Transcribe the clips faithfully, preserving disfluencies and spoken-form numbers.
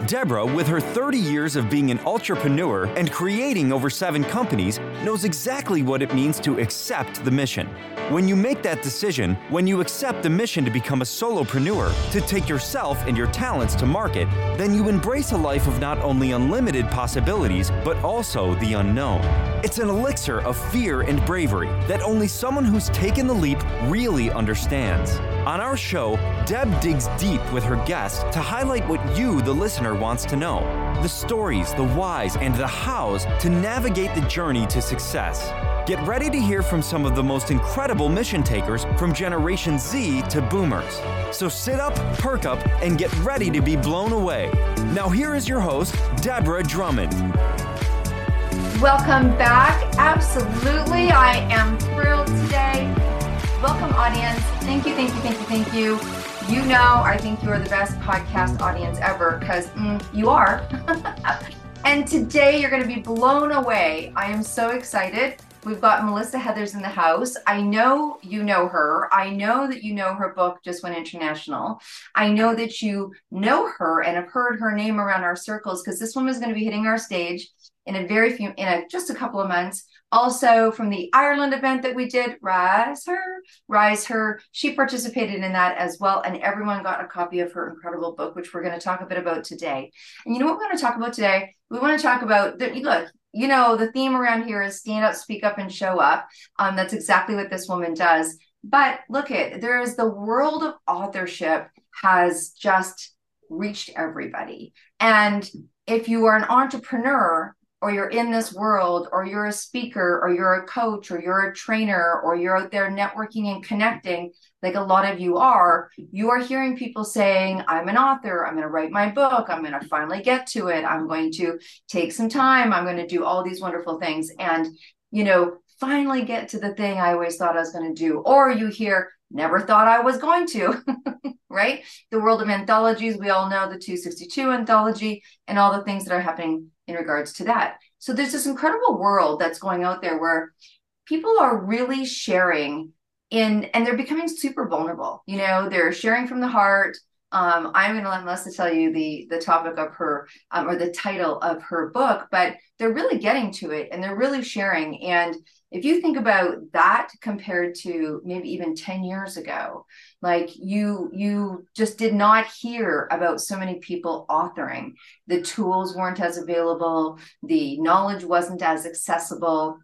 Deborah, with her thirty years of being an entrepreneur and creating over seven companies, knows exactly what it means to accept the mission. When you make that decision, when you accept the mission to become a solopreneur, to take yourself and your talents to market, then you embrace a life of not only unlimited possibilities, but also the unknown. It's an elixir of fear and bravery that only someone who's taken the leap really understands. On our show, Deb digs deep with her guests to highlight what you, the listener, wants to know. The stories, the whys, and the hows to navigate the journey to success. Get ready to hear from some of the most incredible mission takers from Generation Z to Boomers. So sit up, perk up, and get ready to be blown away. Now here is your host, Deborah Drummond. Welcome back. Absolutely. I am thrilled today. Welcome, audience. Thank you, thank you, thank you, thank you. You know, I think you are the best podcast audience ever because mm, you are. And today you're going to be blown away. I am so excited. We've got Melissa Heathers in the house. I know you know her. I know that you know her book just went international. I know that you know her and have heard her name around our circles because this woman is going to be hitting our stage in a very few, in a, just a couple of months. Also from the Ireland event that we did, Rise Her, Rise Her. She participated in that as well. And everyone got a copy of her incredible book, which we're going to talk a bit about today. And you know what we're going to talk about today? We want to talk about, the, look, you know, the theme around here is stand up, speak up, and show up. Um, that's exactly what this woman does. But look at, there is the world of authorship has just reached everybody. And if you are an entrepreneur, or you're in this world, or you're a speaker, or you're a coach, or you're a trainer, or you're out there networking and connecting, like a lot of you are, you are hearing people saying, I'm an author, I'm going to write my book, I'm going to finally get to it, I'm going to take some time, I'm going to do all these wonderful things, and, you know, finally get to the thing I always thought I was going to do. Or you hear, never thought I was going to, right? The world of anthologies, we all know the two sixty-two anthology and all the things that are happening in regards to that. So there's this incredible world that's going out there where people are really sharing in, and they're becoming super vulnerable. You know, they're sharing from the heart. Um, I'm going to let Melissa tell you the, the topic of her, um, or the title of her book, but they're really getting to it and they're really sharing. And if you think about that compared to maybe even ten years ago, like you, you just did not hear about so many people authoring. The tools weren't as available. The knowledge wasn't as accessible.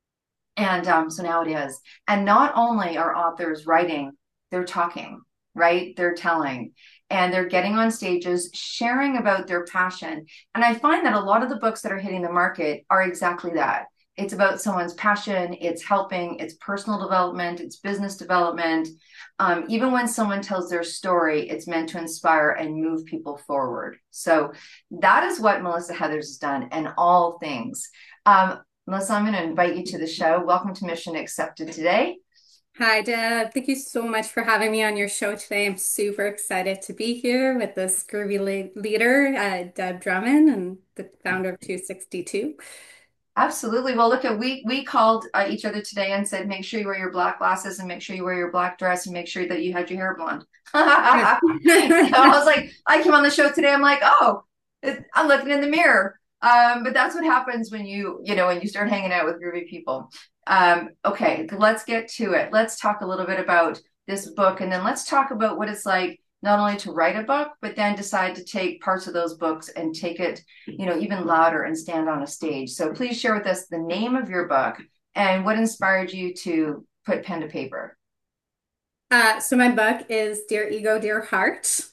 And um, so now it is. And not only are authors writing, they're talking, right? They're telling, and they're getting on stages, sharing about their passion. And I find that a lot of the books that are hitting the market are exactly that. It's about someone's passion. It's helping. It's personal development. It's business development. Um, even when someone tells their story, it's meant to inspire and move people forward. So that is what Melissa Heathers has done, and all things. Um, Melissa, I'm going to invite you to the show. Welcome to Mission Accepted today. Hi, Deb. Thank you so much for having me on your show today. I'm super excited to be here with this groovy le- leader, uh, Deb Drummond, and the founder of two sixty-two. Absolutely. Well, look at we we called uh, each other today and said, make sure you wear your black glasses and make sure you wear your black dress and make sure that you had your hair blonde. So I was like, I came on the show today. I'm like, oh, it, I'm looking in the mirror. Um, but that's what happens when you, you know, when you start hanging out with groovy people. Um, okay, let's get to it. Let's talk a little bit about this book, and then let's talk about what it's like not only to write a book, but then decide to take parts of those books and take it, you know, even louder and stand on a stage. So please share with us the name of your book and what inspired you to put pen to paper. Uh, so my book is Dear Ego, Dear Heart.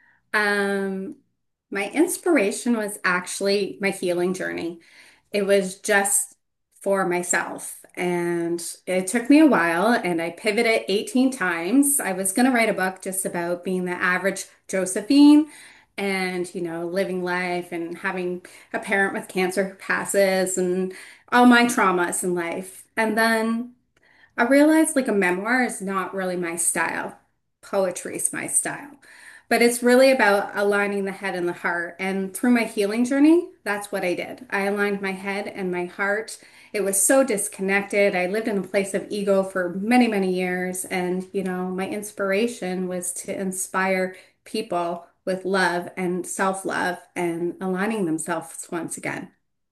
Um, my inspiration was actually my healing journey. It was just for myself. And it took me a while, and I pivoted eighteen times. I was going to write a book just about being the average Josephine and, you know, living life and having a parent with cancer who passes and all my traumas in life. And then I realized like a memoir is not really my style. Poetry is my style. But it's really about aligning the head and the heart. And through my healing journey, that's what I did. I aligned my head and my heart. It was so disconnected. I lived in a place of ego for many, many years. And, you know, my inspiration was to inspire people with love and self-love and aligning themselves once again.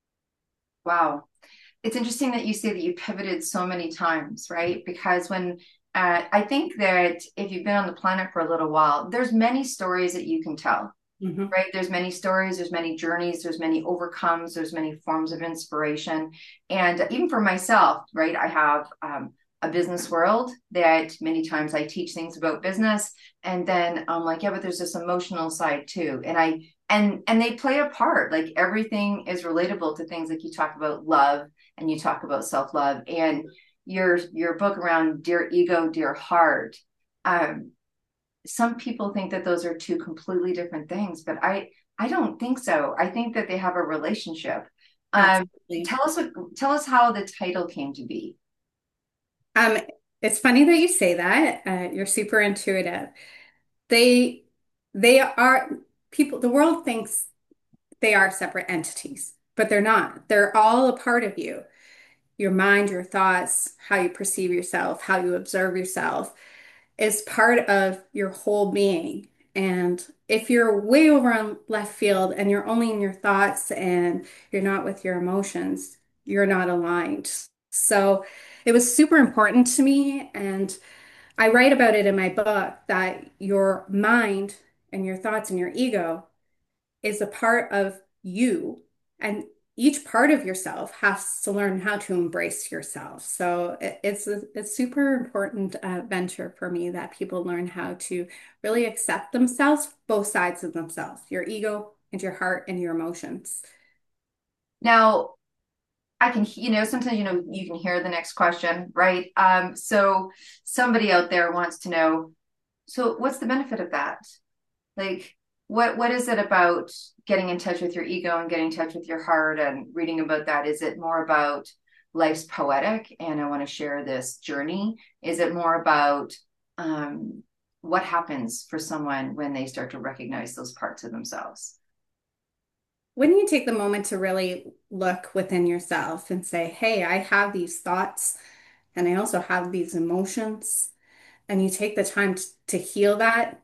Wow. It's interesting that you say that you pivoted so many times, right? Because when uh, I think that if you've been on the planet for a little while, there's many stories that you can tell, Mm-hmm. right? There's many stories, there's many journeys, there's many overcomes, there's many forms of inspiration. And even for myself, right, I have um, a business world that many times I teach things about business. And then I'm like, yeah, but there's this emotional side too. And I, and, and they play a part. Like everything is relatable to things like you talk about love and you talk about self-love and your, your book around Dear Ego, Dear Heart. Um, some people think that those are two completely different things, but I I don't think so. I think that they have a relationship. Um, Absolutely. tell us what tell us how the title came to be. Um, it's funny that you say that. Uh, you're super intuitive. They they are people, the world thinks they are separate entities, but they're not. They're all a part of you. Your mind, your thoughts, how you perceive yourself, how you observe yourself is part of your whole being. And if you're way over on left field and you're only in your thoughts and you're not with your emotions, you're not aligned. So it was super important to me. And I write about it in my book that your mind and your thoughts and your ego is a part of you, and each part of yourself has to learn how to embrace yourself. So it, it's a, a super important uh, venture for me that people learn how to really accept themselves, both sides of themselves, your ego and your heart and your emotions. Now, I can, you know, sometimes you know you can hear the next question, right? Um, so somebody out there wants to know, so what's the benefit of that? Like, what what is it about getting in touch with your ego and getting in touch with your heart and reading about that? Is it more about life's poetic and I want to share this journey? Is it more about um, what happens for someone when they start to recognize those parts of themselves? When you take the moment to really look within yourself and say, hey, I have these thoughts and I also have these emotions, and you take the time to, to heal that,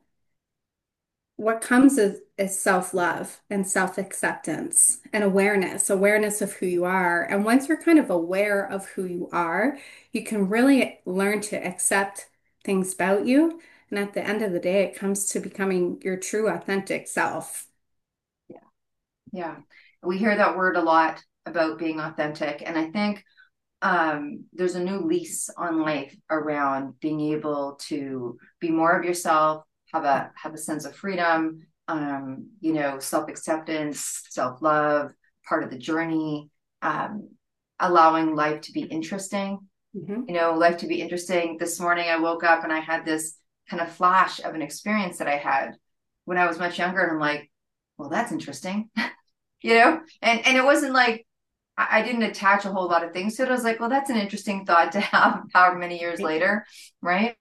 what comes is, is self-love and self-acceptance and awareness, awareness of who you are. And once you're kind of aware of who you are, you can really learn to accept things about you. And at the end of the day, it comes to becoming your true, authentic self. Yeah, yeah. We hear that word a lot about being authentic, and I think um, there's a new lease on life around being able to be more of yourself, have a have a sense of freedom, um, you know, self-acceptance, self-love, part of the journey, um, allowing life to be interesting. Mhm. You know, life to be interesting. This morning I woke up and I had this kind of flash of an experience that I had when I was much younger, and I'm like, well, that's interesting, you know, and and it wasn't like I didn't attach a whole lot of things to it. I was like, well, that's an interesting thought to have however many years later, right?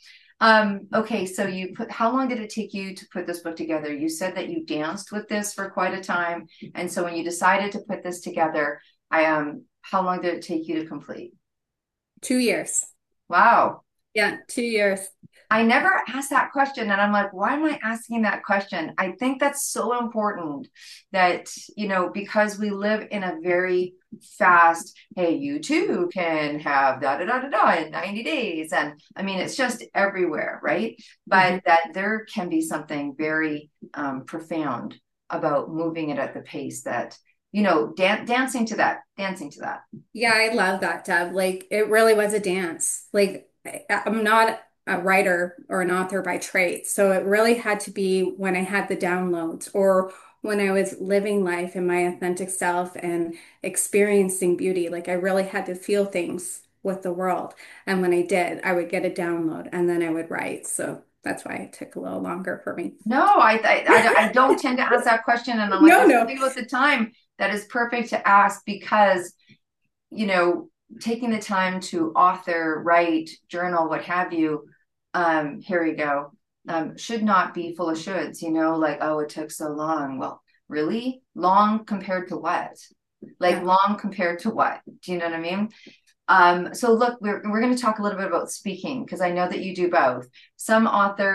Um, okay, so you put, how long did it take you to put this book together? You said that you danced with this for quite a time. And so when you decided to put this together, I um, how long did it take you to complete? Two years. Wow. Yeah, two years. I never asked that question. And I'm like, why am I asking that question? I think that's so important that, you know, because we live in a very fast, hey, you too can have da da da da da in ninety days. And I mean, it's just everywhere, right? Mhm. But that there can be something very um, profound about moving it at the pace that, you know, dan- dancing to that, dancing to that. Yeah, I love that, Deb. Like, it really was a dance. Like, I, I'm not a writer or an author by trade, so it really had to be when I had the downloads or when I was living life in my authentic self and experiencing beauty. Like, I really had to feel things with the world. And when I did, I would get a download and then I would write. So that's why it took a little longer for me. No, I, I I I don't tend to ask that question, and I'm like, No, there's no. something about the time that is perfect to ask because you know taking the time to author, write, journal, what have you. Um, here we go. Um, should not be full of shoulds. You know, like oh, it took so long. Well, really long compared to what? Like Yeah. long compared to what? Do you know what I mean? Um, so look, we're we're going to talk a little bit about speaking because I know that you do both. Some authors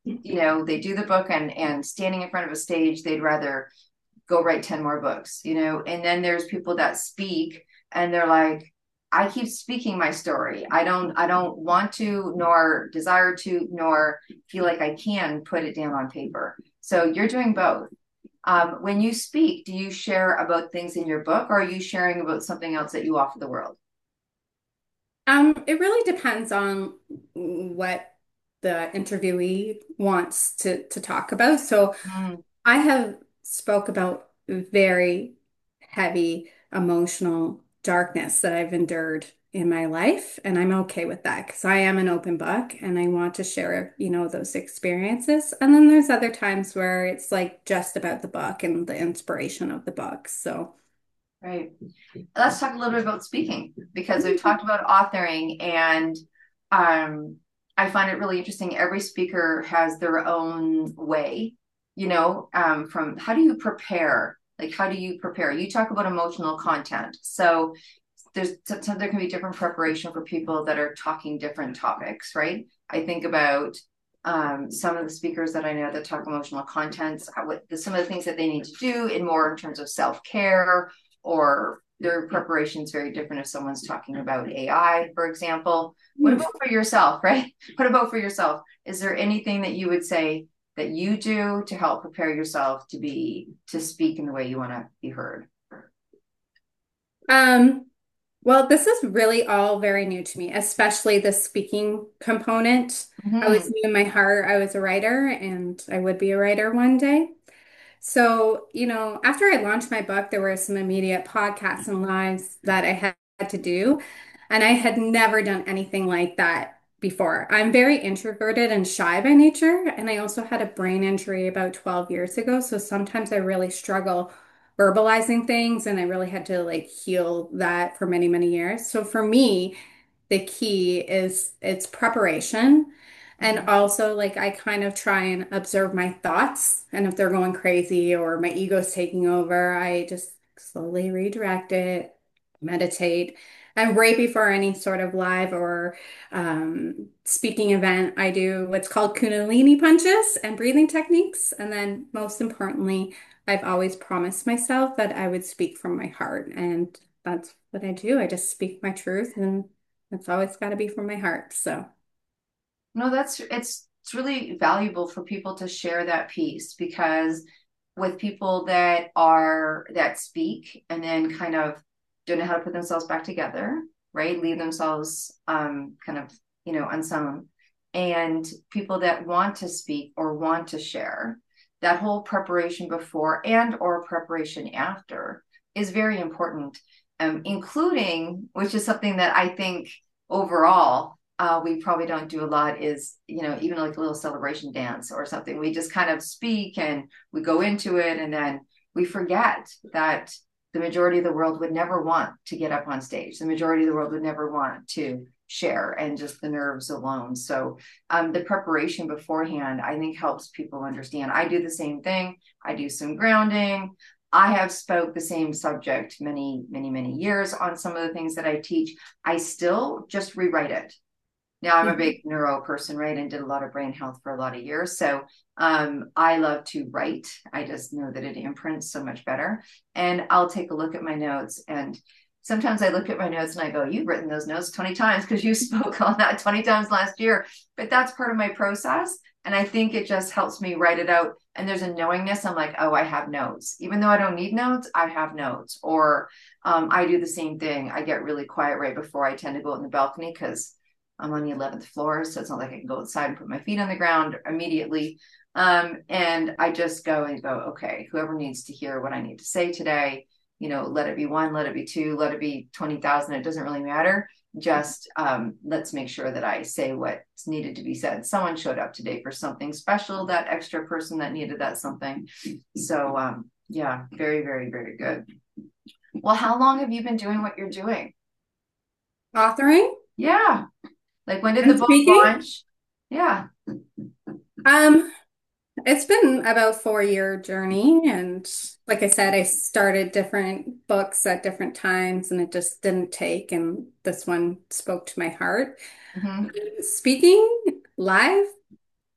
you know, they do the book and and standing in front of a stage, they'd rather go write ten more books, you know. And then there's people that speak and they're like, I keep speaking my story. I don't I don't want to, nor desire to, nor feel like I can put it down on paper. So you're doing both. Um, when you speak, do you share about things in your book, or are you sharing about something else that you offer the world? Um, it really depends on what the interviewee wants to to talk about. So Mm, I have spoke about very heavy emotional darkness that I've endured in my life, and I'm okay with that because I am an open book and I want to share, you know, those experiences. And then there's other times where it's like just about the book and the inspiration of the book. So, right. Let's talk a little bit about speaking because we've talked about authoring, and um, I find it really interesting. Every speaker has their own way, you know, um, from how do you prepare? Like, how do you prepare? You talk about emotional content. So there's sometimes there can be different preparation for people that are talking different topics, right? I think about um, some of the speakers that I know that talk emotional contents, what the, some of the things that they need to do in more in terms of self-care, or their preparation is very different if someone's talking about A I, for example. What about for yourself, right? What about for yourself? Is there anything that you would say that you do to help prepare yourself to be to speak in the way you want to be heard? um, well, this is really all very new to me, especially the speaking component. I was Mm-hmm. new in my heart. I was a writer and I would be a writer one day. So, you know, after I launched my book, there were some immediate podcasts and lives that I had to do. And I had never done anything like that before. I'm very introverted and shy by nature. And I also had a brain injury about twelve years ago. So sometimes I really struggle verbalizing things and I really had to like heal that for many, many years. So for me, the key is it's preparation. And Mm-hmm. also, like, I kind of try and observe my thoughts. And if they're going crazy or my ego's taking over, I just slowly redirect it, meditate. And right before any sort of live or um, speaking event, I do what's called Kundalini punches and breathing techniques. And then, most importantly, I've always promised myself that I would speak from my heart. And that's what I do. I just speak my truth, and it's always got to be from my heart. So. No, that's it's it's really valuable for people to share that piece, because with people that are that speak and then kind of don't know how to put themselves back together, right? Leave themselves um kind of, you know, unsown. And people that want to speak or want to share, that whole preparation before and or preparation after is very important. Um, including, which is something that I think overall uh, we probably don't do a lot, is, you know, even like a little celebration dance or something. We just kind of speak and we go into it, and then we forget that the majority of the world would never want to get up on stage. The majority of the world would never want to share, and just the nerves alone. So um, the preparation beforehand, I think, helps people understand. I do the same thing. I do some grounding. I have spoke the same subject many, many, many years on some of the things that I teach. I still just rewrite it. Now, I'm a Mhm. big neuro person, right? And did a lot of brain health for a lot of years. So um, I love to write. I just know that it imprints so much better. And I'll take a look at my notes. And sometimes I look at my notes and I go, you've written those notes twenty times because you spoke on that twenty times last year. But that's part of my process. And I think it just helps me write it out. And there's a knowingness. I'm like, oh, I have notes. Even though I don't need notes, I have notes. Or um, I do the same thing. I get really quiet right before I tend to go out in the balcony because I'm on the eleventh floor, so it's not like I can go outside and put my feet on the ground immediately. Um, and I just go and go, okay, whoever needs to hear what I need to say today, you know, let it be one, let it be two, let it be twenty thousand. It doesn't really matter. Just um, let's make sure that I say what's needed to be said. Someone showed up today for something special, that extra person that needed that something. So, um, yeah, very, very, very good. Well, how long have you been doing what you're doing? Authoring Yeah. Like, when did the and book speaking. launch? Yeah. Um, it's been about four year journey, and like I said, I started different books at different times, and it just didn't take, and this one spoke to my heart. Hmm. Speaking live.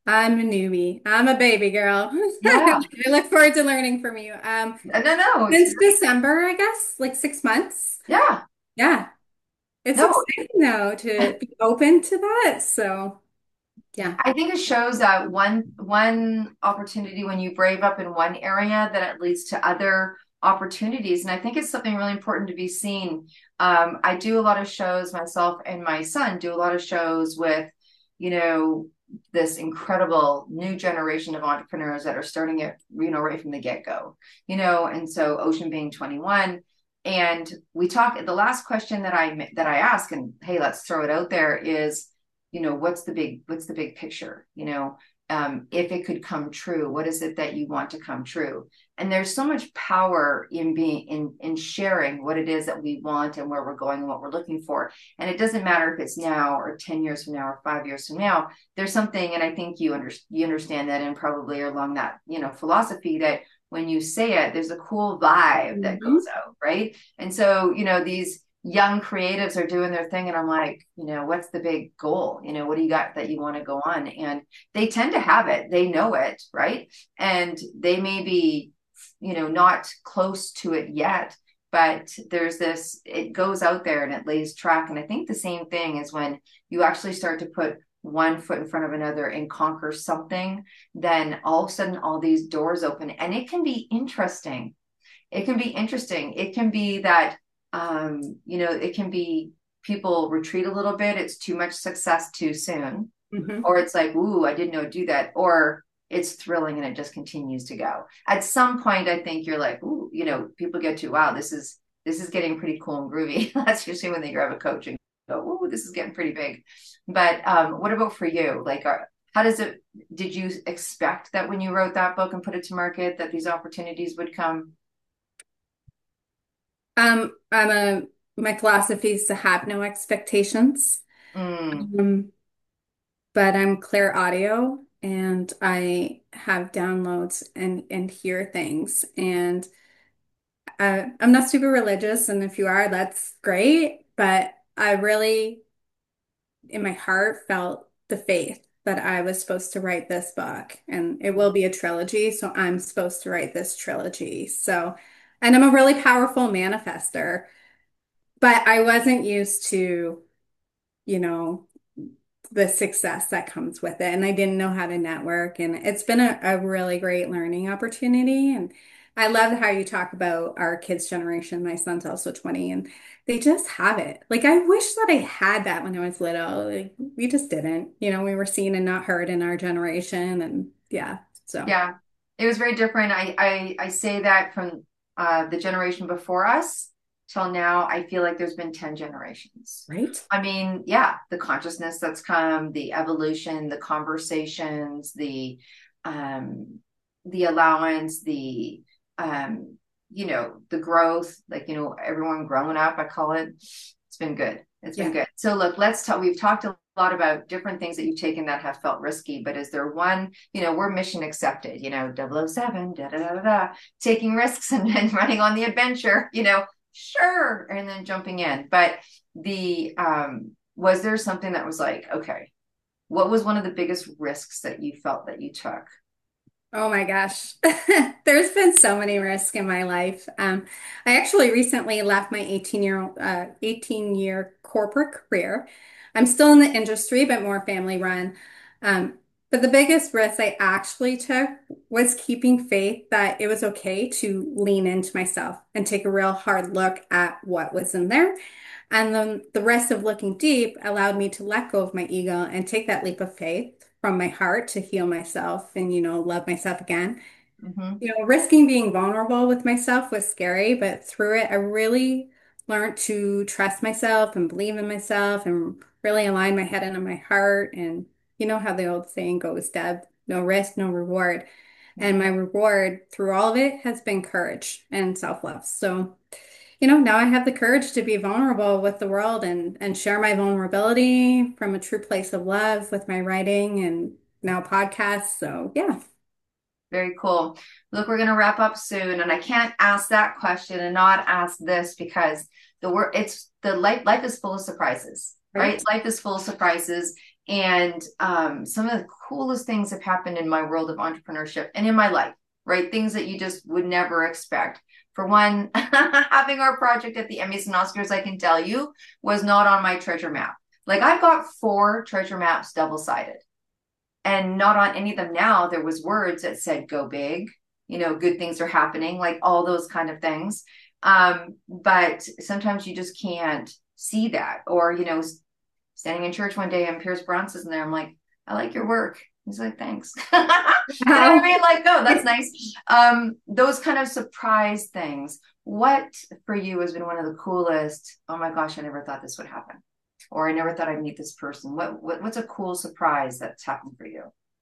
I'm a newbie. I'm a baby girl. Yeah. I look forward to learning from you. Um, No, no, no, it's since great. December, I guess, like six months. Yeah. Yeah, it's No, exciting though to be open to that. So, yeah. I think it shows that one one opportunity when you brave up in one area, that it leads to other opportunities. And I think it's something really important to be seen. Um, I do a lot of shows myself, and my son do a lot of shows with, you know, this incredible new generation of entrepreneurs that are starting it, you know, right from the get-go, you know, and so Ocean being twenty-one. And we talk, the last question that I that I ask, and hey, let's throw it out there, is, you know, what's the big what's the big picture, you know, um, if it could come true, what is it that you want to come true? And there's so much power in being in in sharing what it is that we want and where we're going and what we're looking for. And it doesn't matter if it's now or ten years from now or five years from now. There's something, and I think you under, you understand that, and probably along that, you know, philosophy, that when you say it, there's a cool vibe that Mhm. goes out, right? And so, you know, these young creatives are doing their thing, and I'm like, you know, what's the big goal? You know, what do you got that you want to go on? And they tend to have it, they know it, right? And they may be, you know, not close to it yet, but there's this, it goes out there and it lays track. And I think the same thing is when you actually start to put one foot in front of another and conquer something, then all of a sudden all these doors open, and it can be interesting. It can be interesting. It can be that, um, you know, it can be people retreat a little bit. It's too much success too soon. Mhm. Or it's like, ooh, I didn't know do that. Or it's thrilling and it just continues to go. At some point, I think you're like, ooh, you know, people get to, wow, this is this is getting pretty cool and groovy. That's usually when they grab a coach and go, ooh, this is getting pretty big. But um, what about for you? Like, are, how does it, did you expect that when you wrote that book and put it to market that these opportunities would come? Um, I'm a my philosophy is to have no expectations. Mm, Um, but I'm clear audio and I have downloads and and hear things. And uh, I'm not super religious, and if you are, that's great. But I really, in my heart, felt the faith that I was supposed to write this book, and it will be a trilogy. So I'm supposed to write this trilogy. So, and I'm a really powerful manifester, but I wasn't used to, you know, the success that comes with it. And I didn't know how to network. And it's been a, a really great learning opportunity. And I love how you talk about our kids' generation. My son's also twenty, and they just have it. Like, I wish that I had that when I was little. Like, we just didn't. You know, we were seen and not heard in our generation. And yeah, so, yeah, it was very different. I, I, I say that from uh, the generation before us till now, I feel like there's been ten generations. right? I mean, yeah, the consciousness that's come, the evolution, the conversations, the um, the allowance, the um, you know, the growth, like, you know, everyone growing up, I call it. It's been good. It's been Yeah. good. So look, let's talk. We've talked a lot about different things that you've taken that have felt risky, but is there one, you know, we're mission accepted, you know, double oh seven, da da da da da, taking risks and, and running on the adventure, you know, sure, and then jumping in. But the um was there something that was like, okay, what was one of the biggest risks that you felt that you took? Oh my gosh. There's been so many risks in my life. Um, I actually recently left my eighteen year uh, eighteen year corporate career. I'm still in the industry, but more family run. Um, but the biggest risk I actually took was keeping faith that it was okay to lean into myself and take a real hard look at what was in there. And then the rest of looking deep allowed me to let go of my ego and take that leap of faith from my heart to heal myself and, you know, love myself again. Mm-hmm. You know, risking being vulnerable with myself was scary, but through it, I really learned to trust myself and believe in myself and really align my head and my heart. And you know how the old saying goes, Deb, no risk, no reward. And my reward through all of it has been courage and self-love. So, you know, now I have the courage to be vulnerable with the world and and share my vulnerability from a true place of love with my writing and now podcasts. So, yeah. Very cool. Look, we're going to wrap up soon, and I can't ask that question and not ask this, because the word it's the life life is full of surprises, right? Right? Life is full of surprises, And um, some of the coolest things have happened in my world of entrepreneurship and in my life, right? Things that you just would never expect. For one, having our project at the Emmys and Oscars, I can tell you, was not on my treasure map. Like I've got four treasure maps double-sided, and not on any of them now. There was words that said "Go big," you know, good things are happening, like all those kind of things. Um, but sometimes you just can't see that, or you know, standing in church one day and Pierce Bronson's in there. I'm like, I like your work. He's like, thanks. You know what I mean? Like, oh, that's nice. Um, those kind of surprise things. What for you has been one of the coolest? Oh my gosh, I never thought this would happen. Or I never thought I'd meet this person. What, what what's a cool surprise that's happened for you?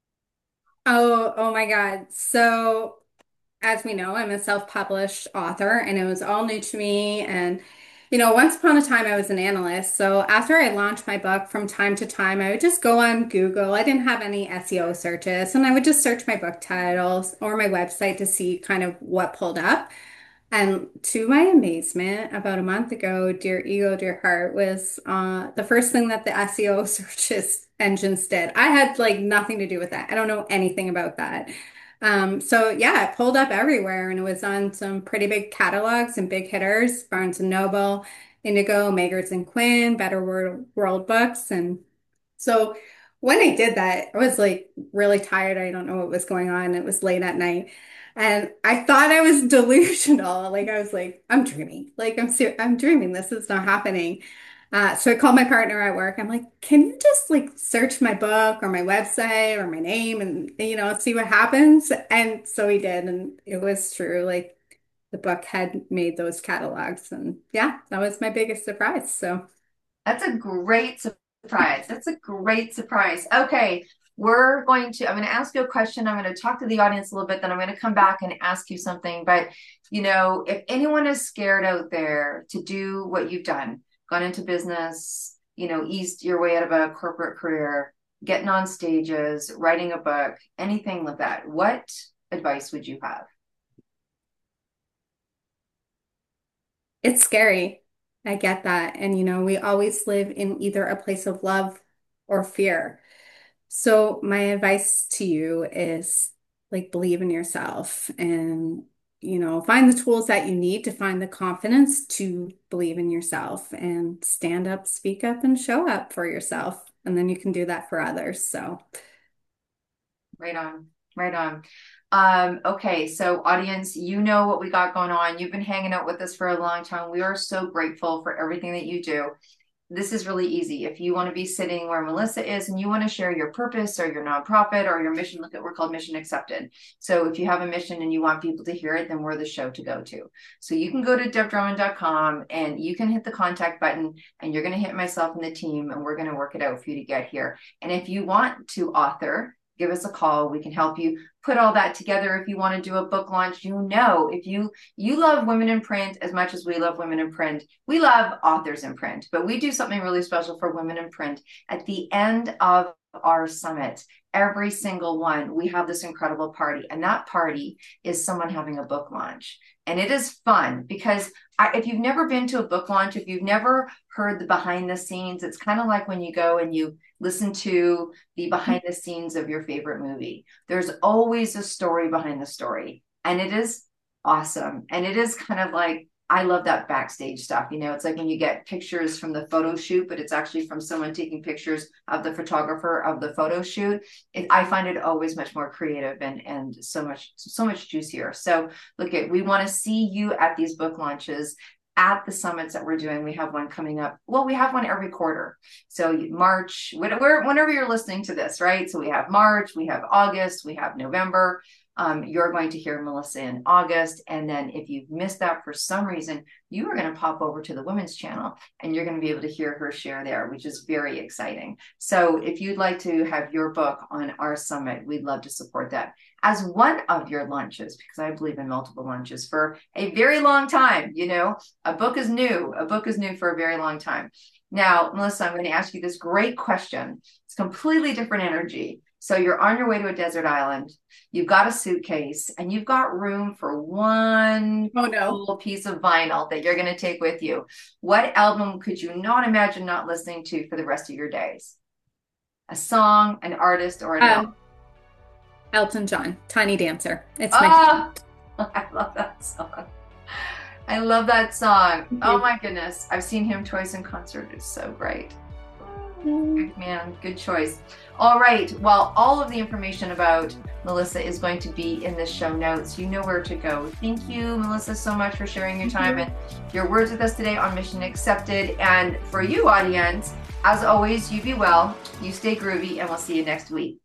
Oh, oh my God. So, as we know, I'm a self-published author and it was all new to me. And, you know, once upon a time I was an analyst. So after I launched my book, from time to time, I would just go on Google. I didn't have any S E O searches, and I would just search my book titles or my website to see kind of what pulled up. And to my amazement, about a month ago, Dear Ego, Dear Heart was uh, the first thing that the S E O searches engines did. I had like nothing to do with that. I don't know anything about that. Um, so yeah, it pulled up everywhere and it was on some pretty big catalogs and big hitters, Barnes and Noble, Indigo, Makers and Quinn, Better World, World Books. And so when I did that, I was like really tired. I don't know what was going on. It was late at night. And I thought I was delusional. Like I was like, I'm dreaming. Like I'm ser I'm dreaming. This is not happening. Uh, so I called my partner at work. I'm like, can you just like search my book or my website or my name and you know see what happens? And so he did, and it was true. Like the book had made those catalogs, and yeah, that was my biggest surprise. So. That's a great surprise. That's a great surprise. Okay, we're going to, I'm going to ask you a question. I'm going to talk to the audience a little bit, then I'm going to come back and ask you something. But, you know, if anyone is scared out there to do what you've done, gone into business, you know, eased your way out of a corporate career, getting on stages, writing a book, anything like that, what advice would you have? It's scary. I get that. And, you know, we always live in either a place of love or fear. So, my advice to you is like believe in yourself and, you know, find the tools that you need to find the confidence to believe in yourself and stand up, speak up, and show up for yourself. And then you can do that for others. So, Right on, right on. Um, okay, so audience, you know what we got going on. You've been hanging out with us for a long time. We are so grateful for everything that you do. This is really easy. If you want to be sitting where Melissa is and you want to share your purpose or your nonprofit or your mission, look at, we're called Mission Accepted. So if you have a mission and you want people to hear it, then we're the show to go to. So you can go to deb drummond dot com and you can hit the contact button and you're going to hit myself and the team and we're going to work it out for you to get here. And if you want to author, give us a call. We can help you put all that together. If you want to do a book launch, you know, if you you love women in print as much as we love women in print, we love authors in print, but we do something really special for women in print. At the end of our summit, every single one, we have this incredible party, and that party is someone having a book launch. And it is fun because I, if you've never been to a book launch, if you've never heard the behind the scenes, it's kind of like when you go and you listen to the behind the scenes of your favorite movie. There's always a story behind the story, and it is awesome. And it is kind of like, I love that backstage stuff. You know, it's like when you get pictures from the photo shoot, but it's actually from someone taking pictures of the photographer of the photo shoot. It, I find it always much more creative and, and so much, so much juicier. So look at, we want to see you at these book launches, at the summits that we're doing. We have one coming up. Well, we have one every quarter. So March, whenever you're listening to this, right? So we have March, we have August, we have November. Um, you're going to hear Melissa in August. And then if you've missed that for some reason, you are going to pop over to the women's channel and you're going to be able to hear her share there, which is very exciting. So if you'd like to have your book on our summit, we'd love to support that as one of your launches, because I believe in multiple launches for a very long time. You know, a book is new. A book is new for a very long time. Now, Melissa, I'm going to ask you this great question. It's completely different energy. So you're on your way to a desert island, you've got a suitcase, and you've got room for one oh no. little piece of vinyl that you're going to take with you. What album could you not imagine not listening to for the rest of your days? a song, an artist, or an Um, album? Elton John, Tiny Dancer. It's my Ah, I love that song. I love that song. Oh my goodness. I've seen him twice in concert. It's so great. Good man, good choice. All right. Well, all of the information about Melissa is going to be in the show notes. You know where to go. Thank you, Melissa, so much for sharing your time and your words with us today on Mission Accepted. And for you, audience, as always, you be well, you stay groovy, and we'll see you next week.